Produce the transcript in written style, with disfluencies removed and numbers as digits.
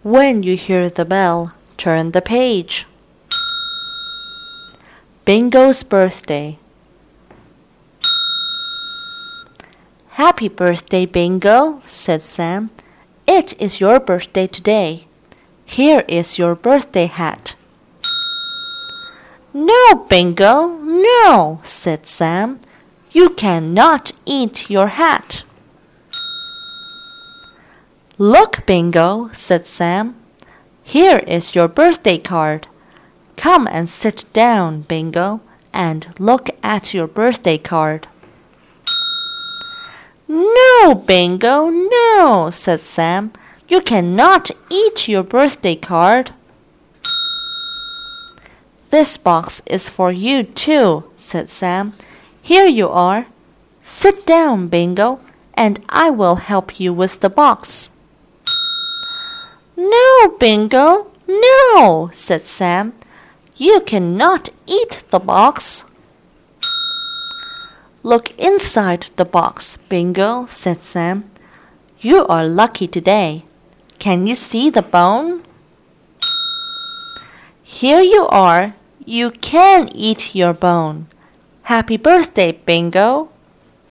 When you hear the bell, turn the page. Bingo's birthday. Happy birthday, Bingo, said Sam. It is your birthday today. Here is your birthday hat. No, Bingo, no, said Sam. You cannot eat your hat. Look, Bingo, said Sam. Here is your birthday card. Come and sit down, Bingo, and look at your birthday card. No, Bingo, no, said Sam. You cannot eat your birthday card. This box is for you too, said Sam. Here you are. Sit down, Bingo, and I will help you with the box. No, Bingo, no, said Sam. You cannot eat the box. Look inside the box, Bingo, said Sam. You are lucky today. Can you see the bone? Here you are. You can eat your bone. Happy birthday, Bingo.